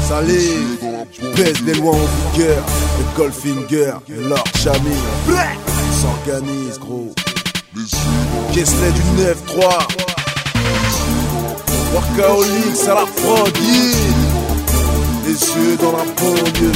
Salut, baisse des lois en vigueur. Le Goldfinger et leur Chamil s'organise, gros. Questley du 9-3. Workaholic, c'est la fraude. Les yeux dans la banlieue.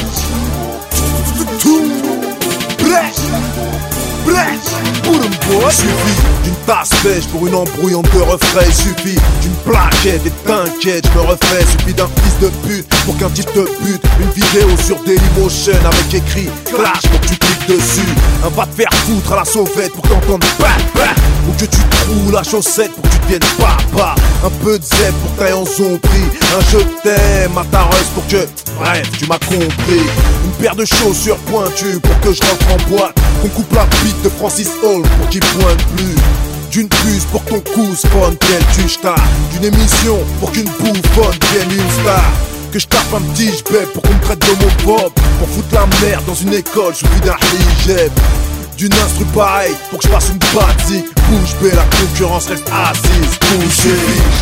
Il suffit d'une tasse pêche pour une embrouillante de refrain. Il suffit d'une plaquette et t'inquiète, je me refais. Suffit d'un fils de pute pour qu'un type te bute. Une vidéo sur Dailymotion avec écrit clash pour que tu cliques dessus. Un va te faire foutre à la sauvette pour que t'entendes bah. Ou que tu trouves la chaussette pour que tu deviennes papa. Un peu de zèbre pour que t'ailles en zombie. Un je t'aime à ta reste pour que... Bref, tu m'as compris. Une paire de chaussures pointues pour que je rentre en boîte. Qu'on coupe la bite de Francis Hall pour qu'il pointe plus. D'une puce pour que ton cou spawn tel tuchta. D'une émission pour qu'une bouffonne devienne une star. Que je tape un petit j'beb pour qu'on me traite d'homophobe. Pour foutre la merde dans une école, suffit d'un hijab. D'une instru pareil pour que je fasse une basique. Bouge B, la concurrence reste assise. Bouge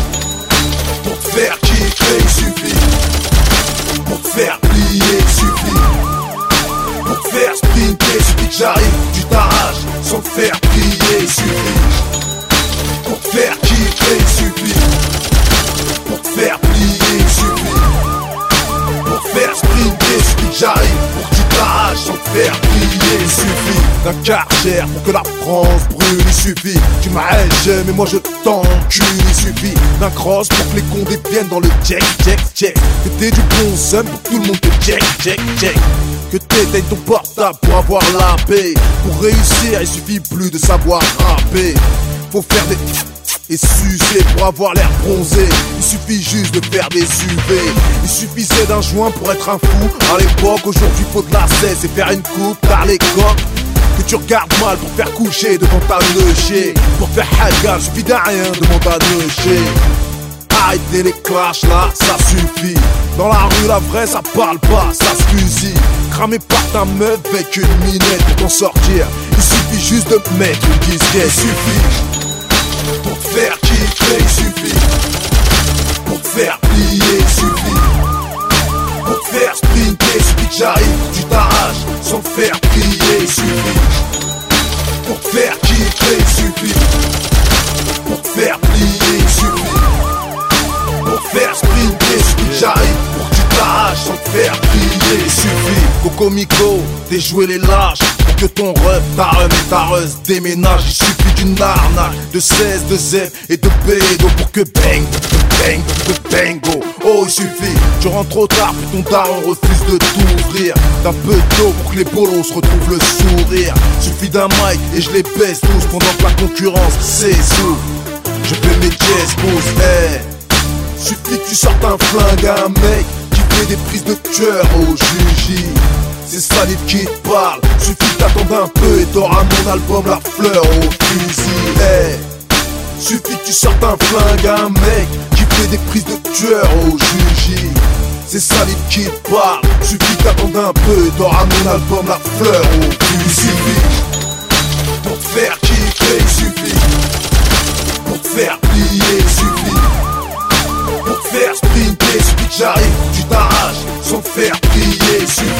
pour te faire kiffer, il suffit. Pour te faire plier, il suffit. Pour te faire sprinter, suffit que j'arrive, tu t'arraches sans te faire plier, il suffit. Pour te faire kiffer, il suffit. Pour te faire plier, il suffit. Pour te faire sprinter, suffit que j'arrive, pour que tu t'arraches sans te faire plier, il suffit. D'un Karcher pour que la France brûle, il suffit. Tu m'aimes mais moi je t'encule, il suffit. D'un cross pour que les cons déviennent dans le check. Que t'aies du bon seum pour que tout le monde te check. Que t'éteignes ton portable pour avoir la paix. Pour réussir il suffit plus de savoir rapper. Faut faire des et sucer pour avoir l'air bronzé. Il suffit juste de faire des UV. Il suffisait d'un joint pour être un fou à l'époque. Aujourd'hui faut de la cesse et faire une coupe par les coques. Que tu regardes mal pour faire coucher devant ta neuchée. Pour faire haga, suffit d'un rien devant ta neuchée. Arrêtez les clashs là, ça suffit. Dans la rue la vraie ça parle pas, ça se fusille. Cramé par ta meuf avec une minette pour t'en sortir. Il suffit juste de mettre une disquette. Il suffit pour te faire kiffer, il suffit. Pour te faire plier, il suffit. Pour te faire sprinter, il suffit que j'arrive, tu t'arraches sans te faire plier, il suffit. Pour te faire kiffer, il suffit. Pour te faire plier, il suffit. Pour te faire sprinter, il suffit que j'arrive, pour que tu t'arraches sans te faire plier, il suffit. Coco Mico, déjouer les lâches. Pour que ton ref, ta rhum et ta reuse déménage. Il suffit d'une arnaque, de 16, de Z et de bédo. Pour que bang, de bango. Oh il suffit, tu rentres trop tard puis ton daron refuse de t'ouvrir. D'un peu d'eau pour que les bolos se retrouvent le sourire. Suffit d'un mic et je les baisse tous pendant que la concurrence s'essouffle. Je fais mes jazz boost, hey. Suffit que tu sortes un flingue à un mec qui fait des prises de cœur au juji. C'est Salif qui te parle, suffit que t'attendes un peu et t'auras mon album La Fleur au fusil, hey. Suffit que tu sortes un flingue à un mec qui fait des prises de tueur au juji. C'est Salif qui te parle, suffit que t'attendes un peu et t'auras mon album La Fleur au fusil. Pour te faire kiffer, il suffit. Pour te faire plier, il suffit. Pour te faire sprinter, suffit que j'arrive, tu t'arraches sans te faire plier, il suffit.